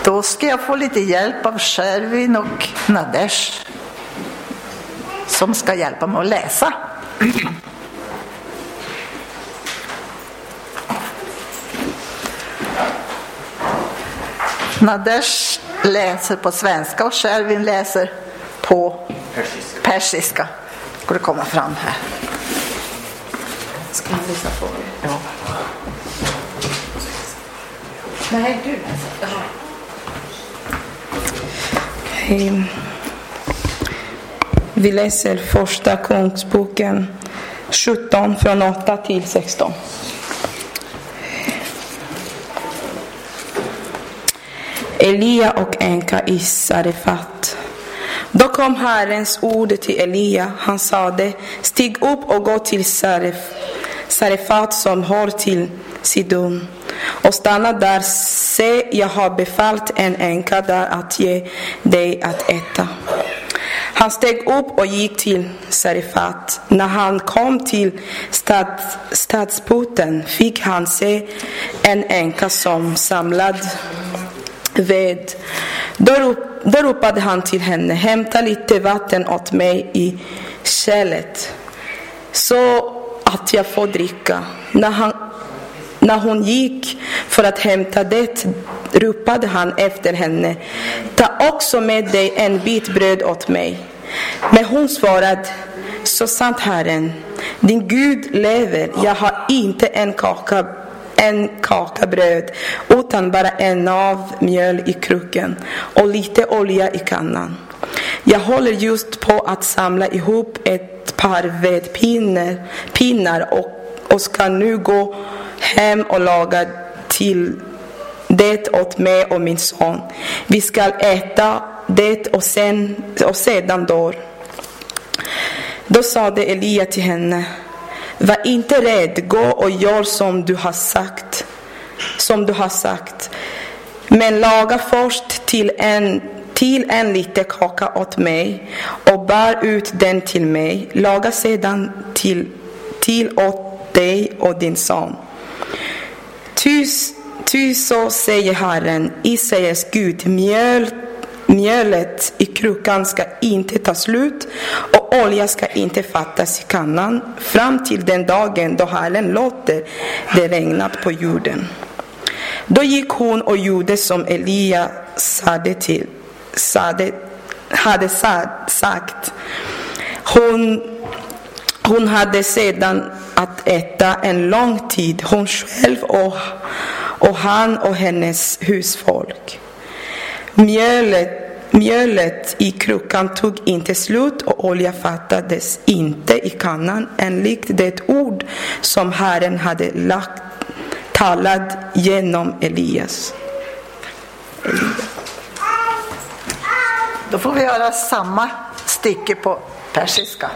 Då ska jag få lite hjälp av Shervin och Nadesh som ska hjälpa mig att läsa. Nadesh läser på svenska och Shervin läser på persiska. Ska det komma fram här? Ska man lyssna på det? Ja. Nej, du läser. Okej. Vi läser första Kungsboken 17 från 8 till 16. Elia och änka i Sarefat. Då kom Herrens ord till Elia. Han sade: stig upp och gå till Sarefat som hör till Sidon och stanna där. Se, jag har befallt en änka där att ge dig att äta. Han steg upp och gick till Sarefat. När han kom till stadsporten fick han se en änka som samlade ved. Då ropade han till henne: hämta lite vatten åt mig i kärlet så att jag får dricka. När hon gick för att hämta det ropade han efter henne: ta också med dig en bit bröd åt mig. Men hon svarade: så sant Herren, din Gud lever, jag har inte en kaka bröd utan bara en nav mjöl i krukan och lite olja i kannan. Jag håller just på att samla ihop ett par vedpinnar och ska nu gå hem och laga till det åt mig och min son. Vi ska äta det och sedan dör. Då sade Elia till henne: var inte rädd, gå och gör som du har sagt. Men laga först till en liten kaka åt mig och bär ut den till mig. Laga sedan till åt dig och din son. Ty så säger Herren, Israels Gud, mjölet i krukan ska inte ta slut och olja ska inte fattas i kannan fram till den dagen då Herren låter det regna på jorden. Då gick hon och gjorde som Elia hade sagt. Hon hade sedan att äta en lång tid, hon själv och han och hennes husfolk. Mjölet i krukan tog inte slut och olja fattades inte i kannan enligt det ord som Herren hade talat genom Elias. Då får vi göra samma stycke på persiska.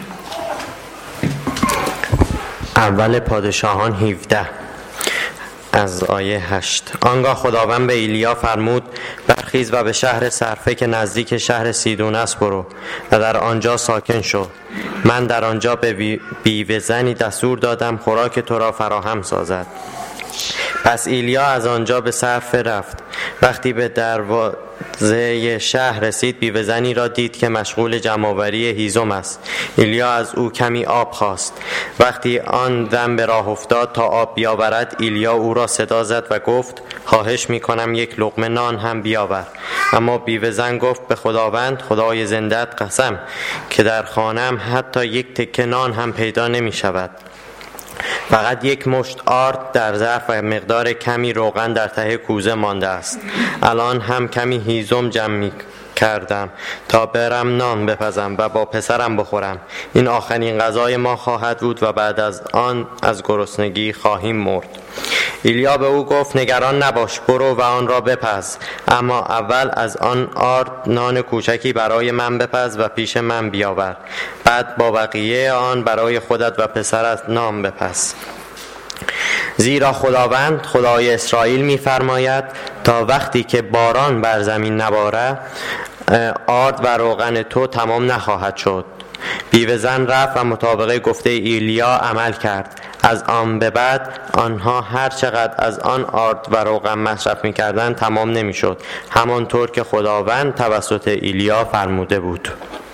اول پادشاهان 17 از آیه 8. آنگاه خداوند به ایلیا فرمود: برخیز و به شهر صرفه که نزدیک شهر سیدون است برو و در آنجا ساکن شو. من در آنجا به بیوه زنی دستور دادم خوراک تو را فراهم سازد. پس ایلیا از آنجا به صرفه رفت. وقتی به دروازه شهر رسید بیوه زنی را دید که مشغول جمع‌آوری هیزم است. ایلیا از او کمی آب خواست. وقتی آن زن به راه افتاد تا آب بیاورد، ایلیا او را صدا زد و گفت: خواهش می‌کنم یک لقمه نان هم بیاور. اما بیوه زن گفت: به خداوند خدای زنده‌ات قسم که در خانه‌ام حتی یک تکه نان هم پیدا نمی‌شود. فقط یک مشت آرد در ظرف و مقدار کمی روغن در ته کوزه مانده است. الان هم کمی هیزم جمع کردم تا برم نان بپزم و با پسرم بخورم. این آخرین غذای ما خواهد بود و بعد از آن از گرسنگی خواهیم مرد. ایلیا به او گفت: نگران نباش، برو و آن را بپز، اما اول از آن آرد نان کوچکی برای من بپز و پیش من بیاور. بعد با بقیه آن برای خودت و پسرت نان بپز. زیرا خداوند خدای اسرائیل می‌فرماید تا وقتی که باران بر زمین نبارد آرد و روغن تو تمام نخواهد شد. بیوه زن رفت و مطابق گفته ایلیا عمل کرد. از آن به بعد آنها هر چقدر از آن آرد و روغن مصرف می‌کردند تمام نمی‌شد، همانطور که خداوند توسط ایلیا فرموده بود.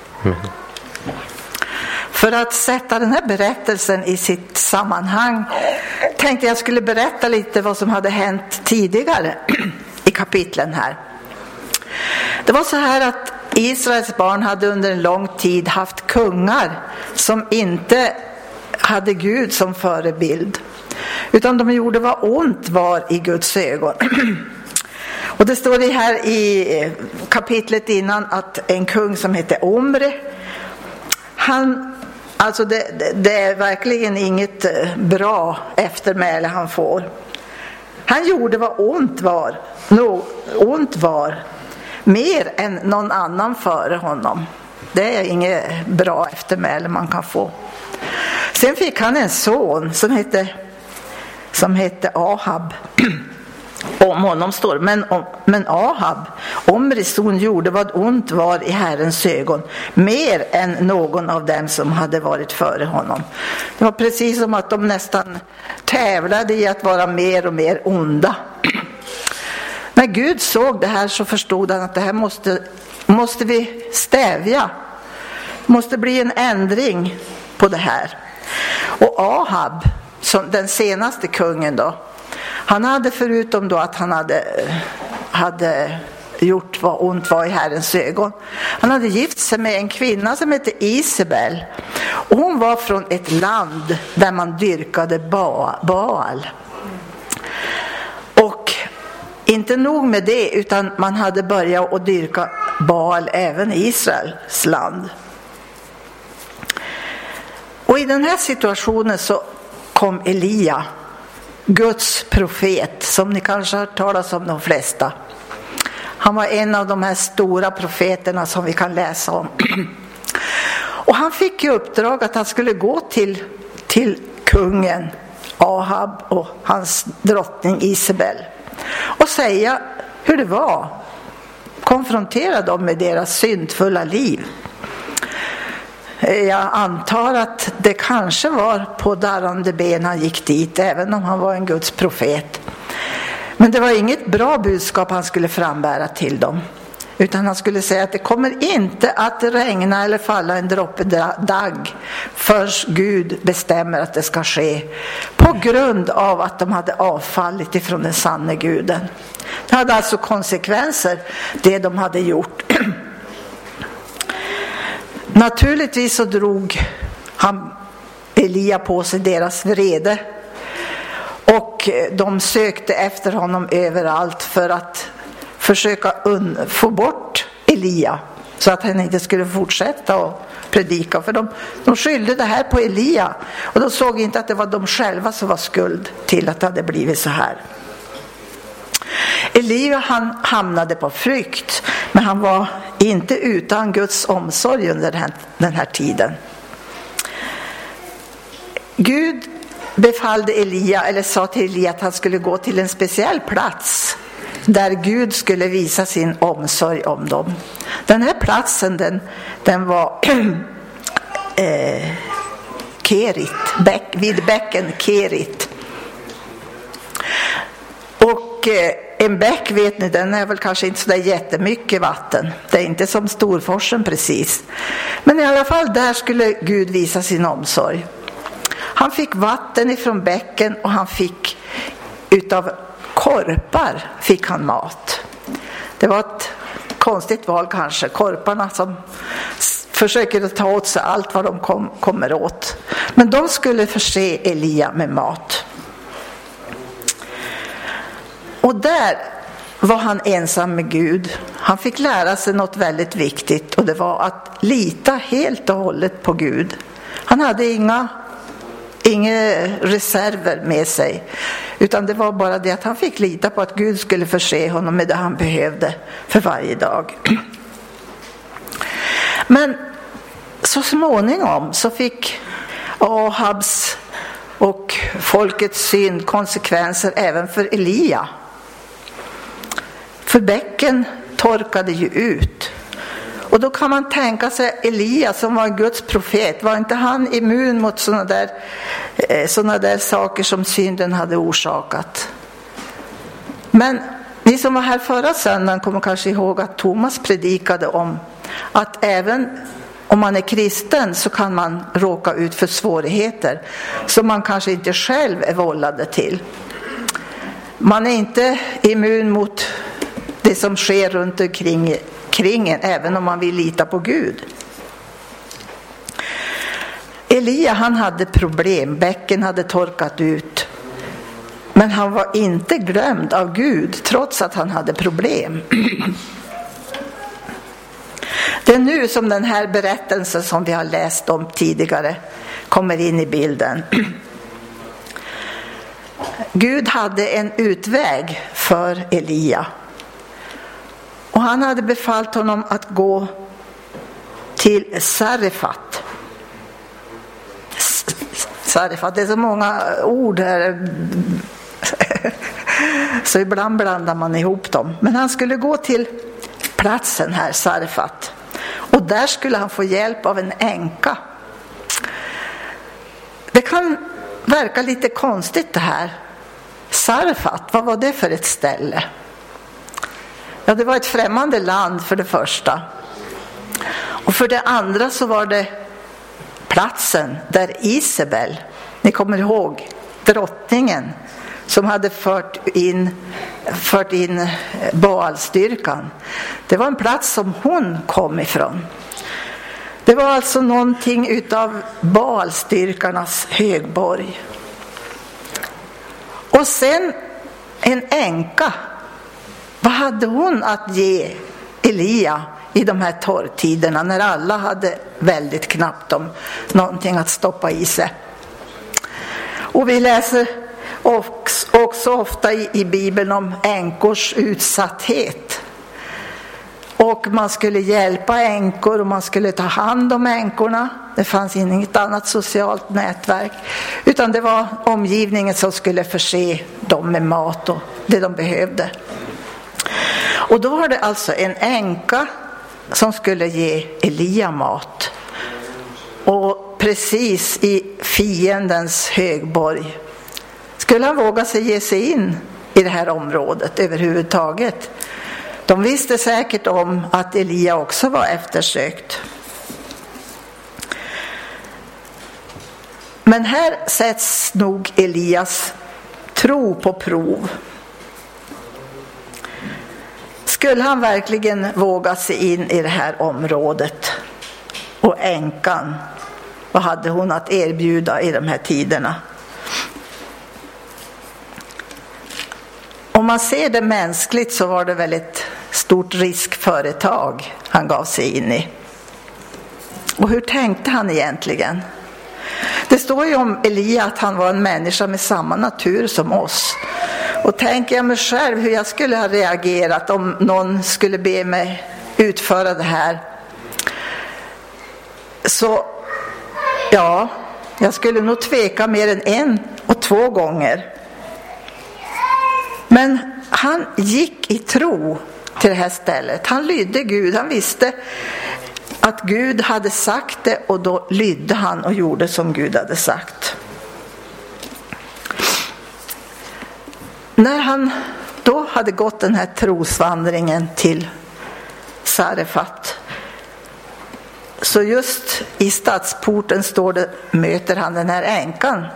För att sätta den här berättelsen i sitt sammanhang tänkte jag skulle berätta lite vad som hade hänt tidigare i kapitlen här. Det var så här att Israels barn hade under en lång tid haft kungar som inte hade Gud som förebild, utan de gjorde vad ont var i Guds ögon. Och det står det här i kapitlet innan att en kung som heter Omri, alltså det är verkligen inget bra eftermäle han får. Han gjorde vad ont var mer än någon annan före honom. Det är inget bra eftermäle man kan få. Sen fick han en son som hette Ahab. Om honom står, men Ahab, Omris son, gjorde vad ont var i Herrens ögon, mer än någon av dem som hade varit före honom. Det var precis som att de nästan tävlade i att vara mer och mer onda. När Gud såg det här så förstod han att det här måste vi stävja. Det måste bli en ändring på det här. Och Ahab, som den senaste kungen då, han hade förutom då att han hade gjort vad ont var i Herrens ögon, han hade gift sig med en kvinna som hette Isabel. Och hon var från ett land där man dyrkade Baal. Och inte nog med det, utan man hade börjat att dyrka Baal även i Israels land. Och i den här situationen så kom Elia, Guds profet, som ni kanske har talat om de flesta. Han var en av de här stora profeterna som vi kan läsa om. Och han fick ju uppdrag att han skulle gå till kungen Ahab och hans drottning Isabel och säga hur det var. Konfrontera dem med deras syndfulla liv. Jag antar att det kanske var på darrande ben han gick dit, även om han var en Guds profet. Men det var inget bra budskap han skulle frambära till dem, utan han skulle säga att det kommer inte att regna eller falla en droppe dagg förrän Gud bestämmer att det ska ske, på grund av att de hade avfallit ifrån den sanne guden. Det hade alltså konsekvenser, det de hade gjort. Naturligtvis så drog Elia på sig deras vrede, och de sökte efter honom överallt för att försöka få bort Elia så att han inte skulle fortsätta att predika. För de skyllde det här på Elia, och de såg inte att det var de själva som var skuld till att det hade blivit så här. Elia, han hamnade på flykt, men han var inte utan Guds omsorg under den här tiden. Gud befallde Elia, eller sa till Elia, att han skulle gå till en speciell plats där Gud skulle visa sin omsorg om dem. Den här platsen den var Kerit, vid bäcken Kerit. Och en bäck, vet ni, den är väl kanske inte så där jättemycket vatten. Det är inte som Storforsen precis. Men i alla fall, där skulle Gud visa sin omsorg. Han fick vatten ifrån bäcken, och han fick utav korpar fick han mat. Det var ett konstigt val kanske. Korparna som försöker ta åt sig allt vad de kommer åt. Men de skulle förse Elia med mat. Och där var han ensam med Gud. Han fick lära sig något väldigt viktigt, och det var att lita helt och hållet på Gud. Han hade inga reserver med sig, utan det var bara det att han fick lita på att Gud skulle förse honom med det han behövde för varje dag. Men så småningom så fick Ahabs och folkets synd konsekvenser även för Elia. För bäcken torkade ju ut, Och då kan man tänka sig Elia som var Guds profet. Var inte han immun mot såna där saker som synden hade orsakat? Men ni som var här förra söndagen kommer kanske ihåg att Thomas predikade om att även om man är kristen så kan man råka ut för svårigheter som man kanske inte själv är vållade till. Man är inte immun mot det som sker runt omkring en, även om man vill lita på Gud. Elia, han hade problem. Bäcken hade torkat ut. Men han var inte glömd av Gud trots att han hade problem. Det är nu som den här berättelsen som vi har läst om tidigare kommer in i bilden. Gud hade en utväg för Elia. Och han hade befallt honom att gå till Sarefat. Sarefat, det är så många ord här. Så ibland blandar man ihop dem. Men han skulle gå till platsen här, Sarefat. Och där skulle han få hjälp av en änka. Det kan verka lite konstigt det här. Sarefat, vad var det för ett ställe? Ja, det var ett främmande land för det första. Och för det andra så var det platsen där Isabel, ni kommer ihåg, drottningen som hade fört in Baalstyrkan. Det var en plats som hon kom ifrån. Det var alltså någonting utav Baalstyrkarnas högborg. Och sen en änka. Vad hade hon att ge Elia i de här torrtiderna när alla hade väldigt knappt om någonting att stoppa i sig? Och vi läser också ofta i Bibeln om änkors utsatthet. Och man skulle hjälpa änkor och man skulle ta hand om änkorna. Det fanns inget annat socialt nätverk. Utan det var omgivningen som skulle förse dem med mat och det de behövde. Och då var det alltså en änka som skulle ge Elia mat. Och precis i fiendens högborg. Skulle han våga sig ge sig in i det här området överhuvudtaget? De visste säkert om att Elia också var eftersökt. Men här sätts nog Elias tro på prov. Skulle han verkligen våga sig in i det här området? Och änkan, vad hade hon att erbjuda i de här tiderna? Om man ser det mänskligt så var det väl ett stort riskföretag han gav sig in i. Och hur tänkte han egentligen? Det står ju om Elia att han var en människa med samma natur som oss. Och tänker jag mig själv hur jag skulle ha reagerat om någon skulle be mig utföra det här. Så ja, jag skulle nog tveka mer än 1 och 2 gånger. Men han gick i tro till det här stället. Han lydde Gud. Han visste att Gud hade sagt det och då lydde han och gjorde som Gud hade sagt. När han då hade gått den här trosvandringen till Sarefat, så just i stadsporten möter han den här änkan.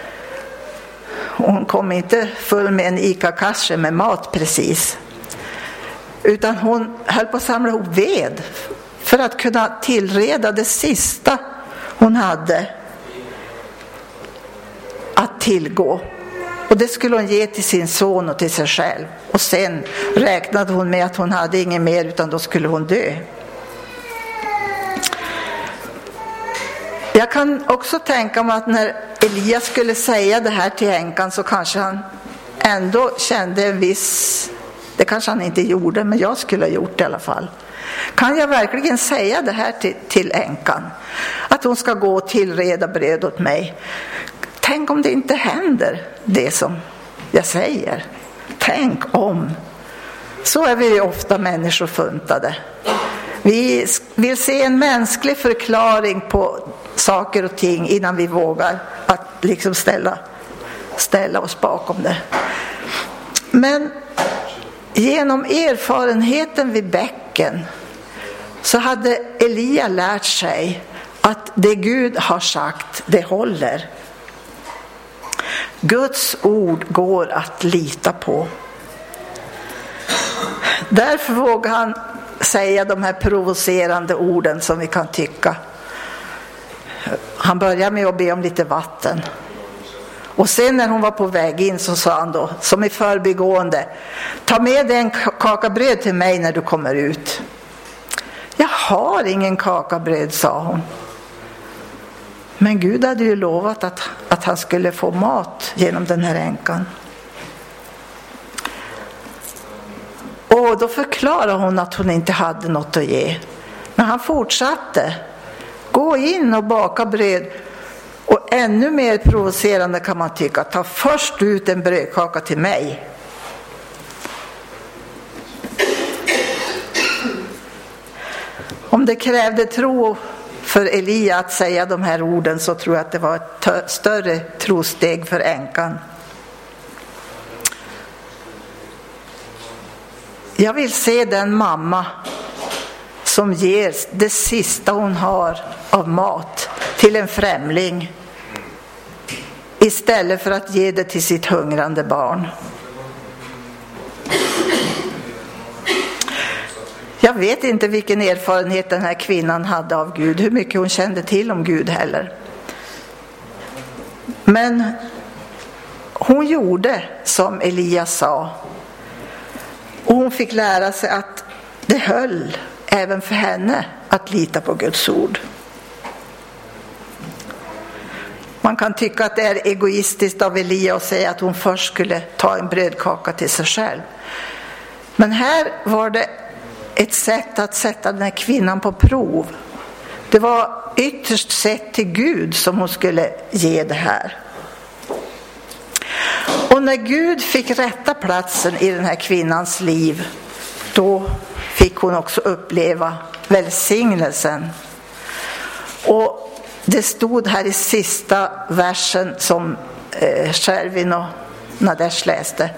Hon kom inte full med en Ica-kasse med mat precis. Utan hon höll på att samla ihop ved för att kunna tillreda det sista hon hade att tillgå. Och det skulle hon ge till sin son och till sig själv. Och sen räknade hon med att hon hade inget mer utan då skulle hon dö. Jag kan också tänka mig att när Elias skulle säga det här till änkan så kanske han ändå kände en viss, det kanske han inte gjorde men jag skulle ha gjort det i alla fall. Kan jag verkligen säga det här till änkan? Att hon ska gå och tillreda bröd åt mig. Tänk om det inte händer det som jag säger. Tänk om. Så är vi ju ofta människor funtade. Vi vill se en mänsklig förklaring på saker och ting innan vi vågar att liksom ställa oss bakom det. Men genom erfarenheten vid bäcken så hade Elia lärt sig att det Gud har sagt, det håller. Guds ord går att lita på. Därför vågar han säga de här provocerande orden som vi kan tycka. Han börjar med att be om lite vatten. Och sen när hon var på väg in så sa han då, som i förbigående: ta med dig en kaka bröd till mig när du kommer ut. Jag har ingen kaka bröd, sa hon. Men Gud hade ju lovat att han skulle få mat genom den här änkan. Och då förklarade hon att hon inte hade något att ge. Men han fortsatte: gå in och baka bröd. Och ännu mer provocerande kan man tycka: ta först ut en brödkaka till mig. Om det krävde tro för Elia att säga de här orden, så tror jag att det var ett större trosteg för änkan. Jag vill se den mamma som ger det sista hon har av mat till en främling istället för att ge det till sitt hungrande barn. Jag vet inte vilken erfarenhet den här kvinnan hade av Gud, hur mycket hon kände till om Gud heller. Men hon gjorde som Elias sa. Och hon fick lära sig att det höll även för henne att lita på Guds ord. Man kan tycka att det är egoistiskt av Elia att säga att hon först skulle ta en brödkaka till sig själv. Men här var det ett sätt att sätta den här kvinnan på prov. Det var ytterst sett till Gud som hon skulle ge det här. Och när Gud fick rätta platsen i den här kvinnans liv, då fick hon också uppleva välsignelsen. Och det stod här i sista versen som Shervin och Nadesh läste: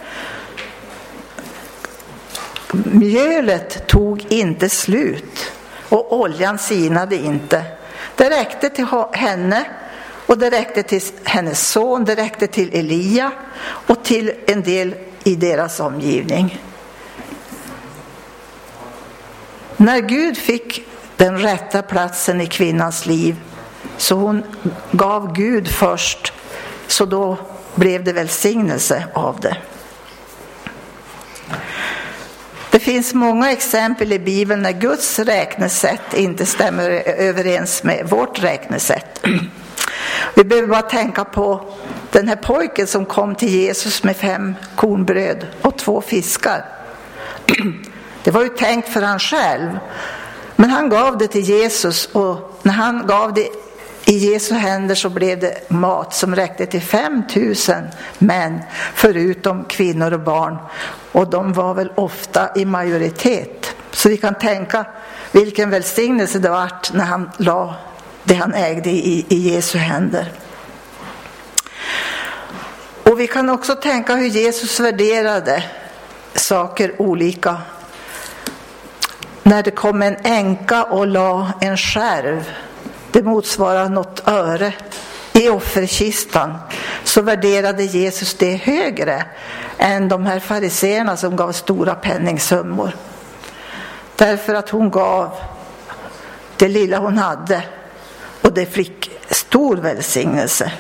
mjölet tog inte slut och oljan sinade inte. Det räckte till henne och det räckte till hennes son, det räckte till Elia och till en del i deras omgivning. När Gud fick den rätta platsen i kvinnans liv, så hon gav Gud först, så då blev det välsignelse av det. Det finns många exempel i Bibeln när Guds räknesätt inte stämmer överens med vårt räknesätt. Vi behöver bara tänka på den här pojken som kom till Jesus med 5 kornbröd och 2 fiskar. Det var ju tänkt för han själv, men han gav det till Jesus, och när han gav det i Jesu händer så blev det mat som räckte till 5000 män, förutom kvinnor och barn, och de var väl ofta i majoritet. Så vi kan tänka vilken välsignelse det var när han la det han ägde i Jesu händer. Och vi kan också tänka hur Jesus värderade saker olika. När det kom en änka och la en skärv, det motsvarar något öre, i offerkistan, så värderade Jesus det högre än de här fariseerna som gav stora penningsummor. Därför att hon gav det lilla hon hade, och det fick stor välsignelse.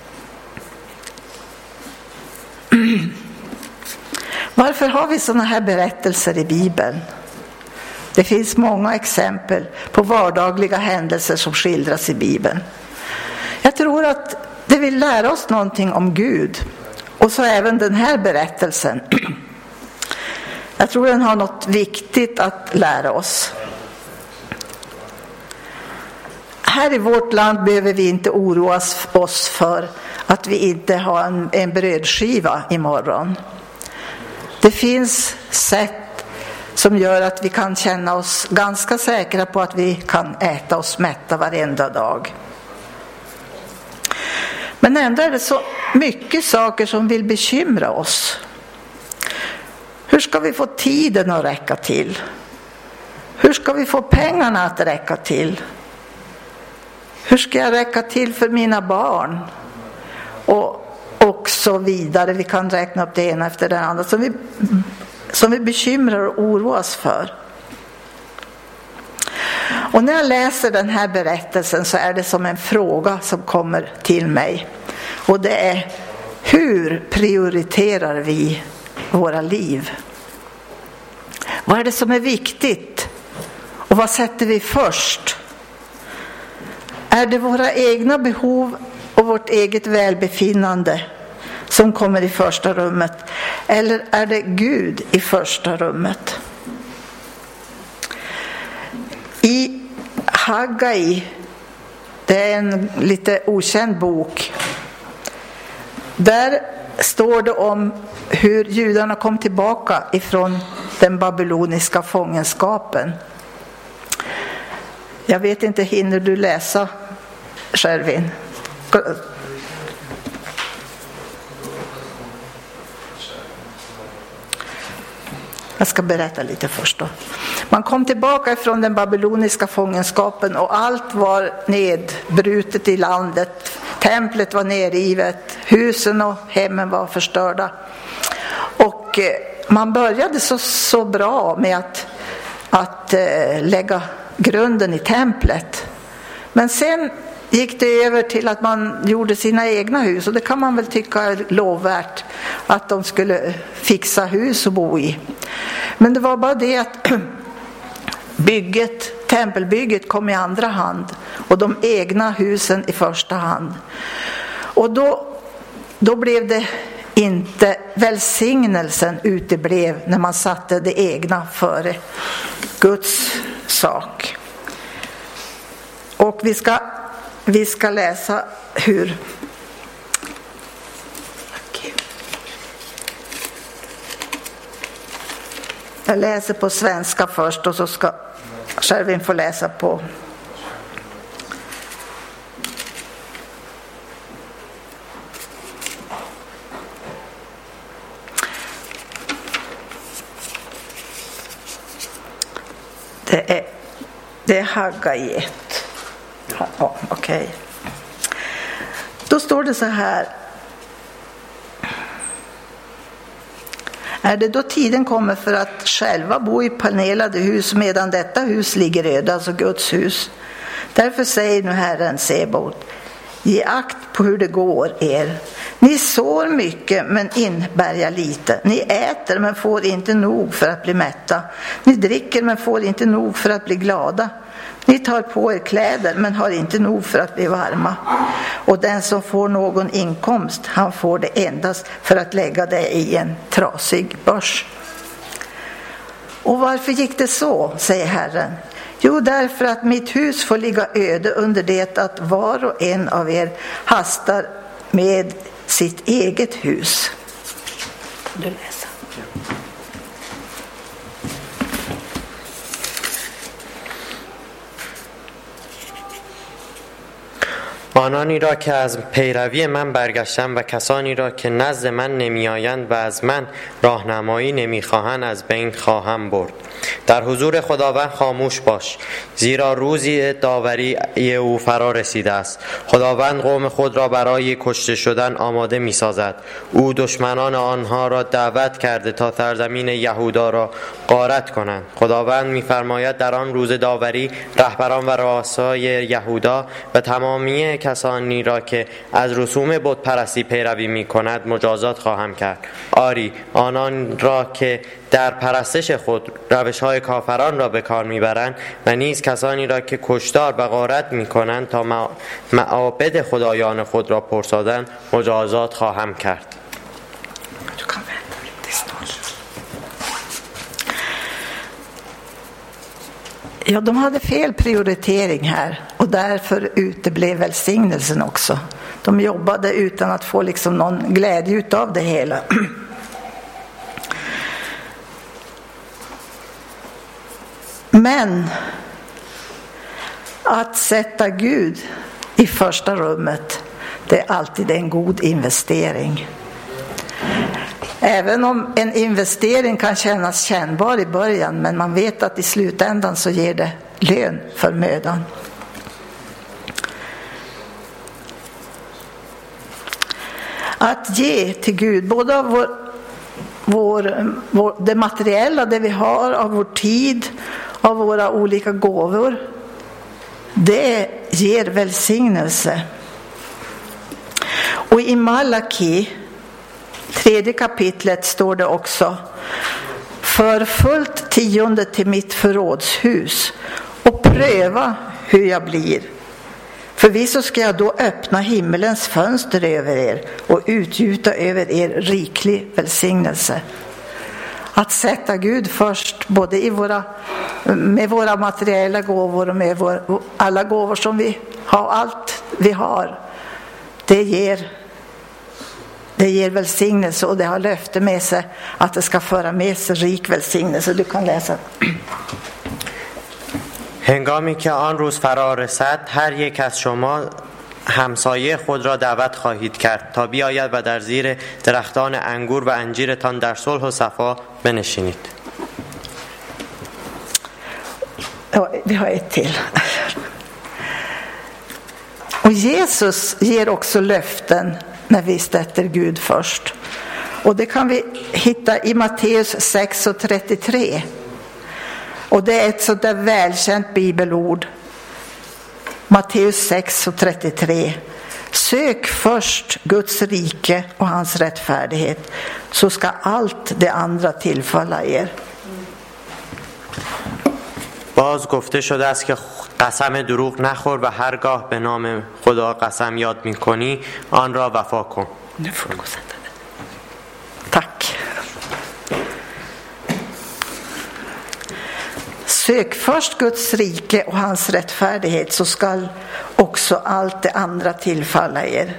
Varför har vi sådana här berättelser i Bibeln? Det finns många exempel på vardagliga händelser som skildras i Bibeln. Jag tror att det vill lära oss någonting om Gud, och så även den här berättelsen. Jag tror den har något viktigt att lära oss. Här i vårt land behöver vi inte oroa oss för att vi inte har en brödskiva imorgon. Det finns sätt som gör att vi kan känna oss ganska säkra på att vi kan äta oss mätta varenda dag. Men ändå är det så mycket saker som vill bekymra oss. Hur ska vi få tiden att räcka till? Hur ska vi få pengarna att räcka till? Hur ska jag räcka till för mina barn? Och så vidare. Vi kan räkna upp det ena efter det andra som vi bekymrar och oroas för. Och när jag läser den här berättelsen så är det som en fråga som kommer till mig. Och det är: hur prioriterar vi våra liv? Vad är det som är viktigt? Och vad sätter vi först? Är det våra egna behov och vårt eget välbefinnande som kommer i första rummet? Eller är det Gud i första rummet? I Haggai, det är en lite okänd bok, där står det om hur judarna kom tillbaka ifrån den babyloniska fångenskapen. Jag vet inte, hinner du läsa, Shervin? Jag ska berätta lite först då. Man kom tillbaka från den babyloniska fångenskapen och allt var nedbrutet i landet. Templet var nerrivet, husen och hemmen var förstörda. Och man började så bra med att lägga grunden i templet. Men sen gick det över till att man gjorde sina egna hus, och det kan man väl tycka är lovvärt, att de skulle fixa hus och bo i. Men det var bara det att tempelbygget kom i andra hand och de egna husen i första hand. Och då blev det inte, välsignelsen uteblev när man satte det egna före Guds sak. Och vi ska läsa hur jag läser på svenska först, och så ska Shervin få läsa på det är Haggai 1. Ja, okej. Då står det så här: är det då tiden kommer för att själva bo i panelade hus medan detta hus ligger öde, alltså Guds hus? Därför säger nu Herren Sebaot: ge akt på hur det går er. Ni sår mycket men inbärgar lite. Ni äter men får inte nog för att bli mätta. Ni dricker men får inte nog för att bli glada. Ni tar på er kläder men har inte nog för att bli varma. Och den som får någon inkomst, han får det endast för att lägga det i en trasig börs. Och varför gick det så, säger Herren? Jo, därför att mitt hus får ligga öde under det att var och en av er hastar med sitt eget hus. Du läser. آنانی را که از پیروی من برگشتند و کسانی را که نزد من نمیآیند و از من راهنمایی نمیخواهند از بین خواهم برد. در حضور خداوند خاموش باش، زیرا روزی داوری او فرا رسیده است. خداوند قوم خود را برای کشته شدن آماده می سازد. او دشمنان آنها را دعوت کرده تا سرزمین یهودا را غارت کنند. خداوند می فرماید در آن روز داوری رهبران و رؤسای یهودا و تمامی کسانی را که از رسوم بت پرستی پیروی می کند مجازات خواهم کرد. آری، آنان را که در پرستش خود روش‌های کافران را به کار می‌برند و نیز کسانی را که کشتار و غارت می‌کنند تا معابد خدایان خود را پرسادند مجازات خواهم کرد. Ja, de hade fel prioritering här och därför uteblev välsignelsen också. De jobbade utan att få liksom någon glädje utav det hela. Men att sätta Gud i första rummet, det är alltid en god investering. Även om en investering kan kännas kännbar i början, men man vet att i slutändan så ger det lön för mödan. Att ge till Gud, både av det materiella, det vi har, av vår tid, av våra olika gåvor, det ger välsignelse. Och i Malaki 3 kapitlet står det också: för fullt 10 till mitt förrådshus och pröva hur jag blir. Förvisso ska jag då öppna himmelens fönster över er och utgjuta över er riklig välsignelse. Att sätta Gud först, både med våra materiella gåvor och med alla gåvor som vi har, allt vi har, det ger välsignelse, och det har löfte med sig att det ska föra med sig rik välsignelse. Du kan läsa. هنگامی که آن روز فرا رسد هر یک از شما همسایه خود را دعوت خواهید کرد تا بیاید و در زیر درختان انگور و انجیرتان در صلح و صفا بنشینید. Vi har ett till. Och Jesus ger också löften när vi sätter Gud först. Och det kan vi hitta i Matteus 6:33. Och det är ett sådant där välkänt bibelord. Matteus 6:33. Sök först Guds rike och hans rättfärdighet, så ska allt det andra tillfalla er. باز گفته شده است که قسم دروغ نخور و هرگاه به نام خدا قسم یاد می‌کنی آن را وفا کن. Tack. Sök först Guds rike och hans rättfärdighet, så ska också allt det andra tillfalla er.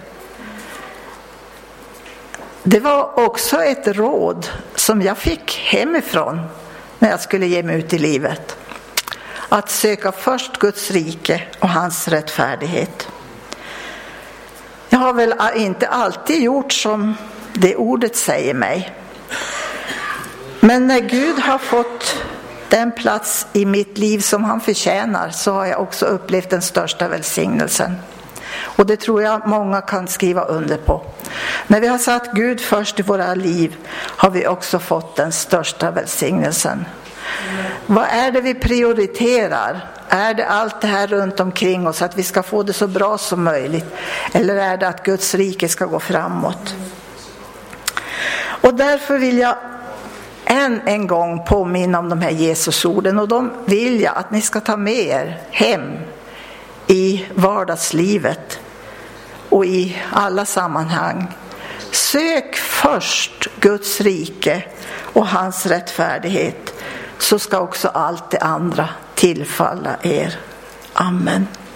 Det var också ett råd som jag fick hemifrån när jag skulle ge mig ut i livet. Att söka först Guds rike och hans rättfärdighet. Jag har väl inte alltid gjort som det ordet säger mig. Men när Gud har fått den plats i mitt liv som han förtjänar, så har jag också upplevt den största välsignelsen. Och det tror jag många kan skriva under på. När vi har satt Gud först i våra liv har vi också fått den största välsignelsen. Vad är det vi prioriterar? Är det allt det här runt omkring oss, att vi ska få det så bra som möjligt? Eller är det att Guds rike ska gå framåt? Och därför vill jag än en gång påminna om de här Jesusorden, och de vill jag att ni ska ta med er hem i vardagslivet och i alla sammanhang. Sök först Guds rike och hans rättfärdighet, så ska också allt det andra tillfalla er. Amen.